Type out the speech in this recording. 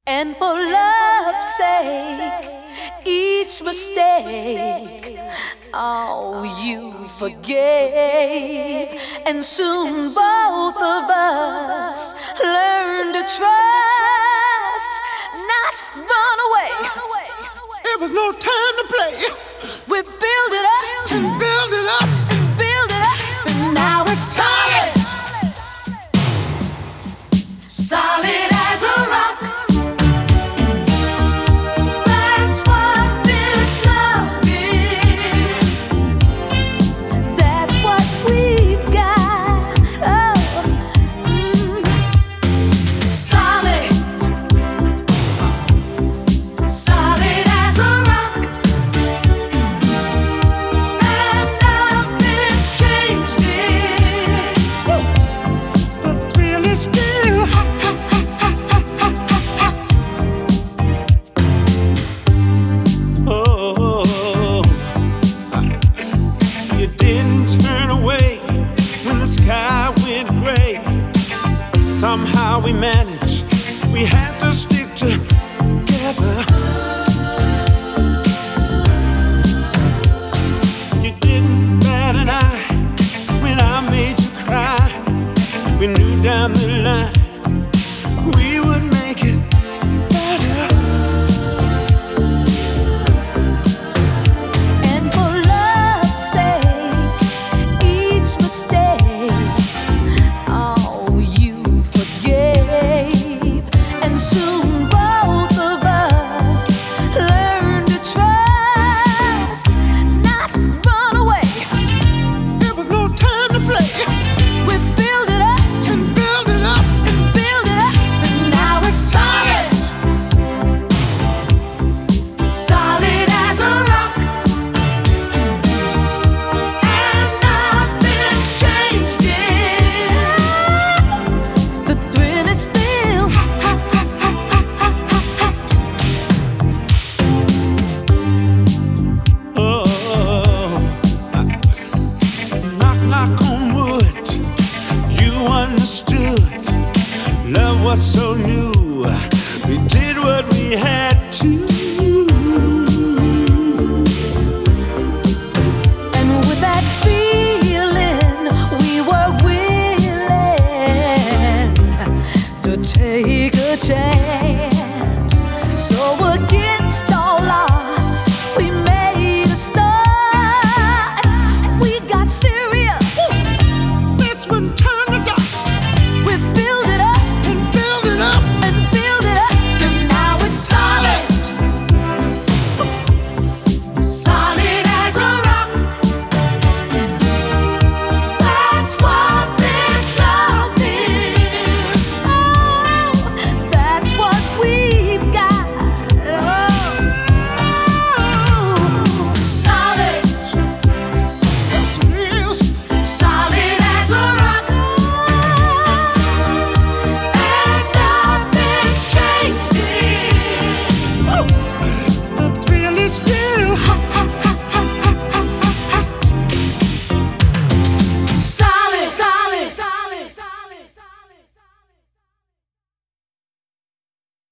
And for love's sake, each mistake, oh, you forgave. And soon both of us learned to trust, not run away. It was no time to play. We build it up and build it up and build it up, and now it's solid. Solid as a rock. That's what this love is. That's what we've got. Oh, solid. Solid as a rock. And nothing's changed it. the thrill is still hot. Oh, you didn't turn away when the sky went gray. Somehow we managed. We had to stick together. You didn't bat an eye when I made you cry. We knew down the line we would make it better. And for love's sake, each mistake, oh, you forgave. And soon both of us learned to trust, not run away. There was no time to play. We build it up And build it up. and build it up, and now it's solid. Solid as a rock. And nothing's changed it. The thrill is still hot. Oh, knock, knock on wood. You understood. Love was so new. We did what we had to. And with that feeling, we were willing to take a chance. So against all odds, we made a start. We got serious. This one turned to dust. We build it up And build it up. and build it up, and now it's solid. Solid as a rock. That's what this love is. Oh, that's what we've got. Oh, solid. Yes, it is. Solid as a rock. And nothing's changed it. The thrill is still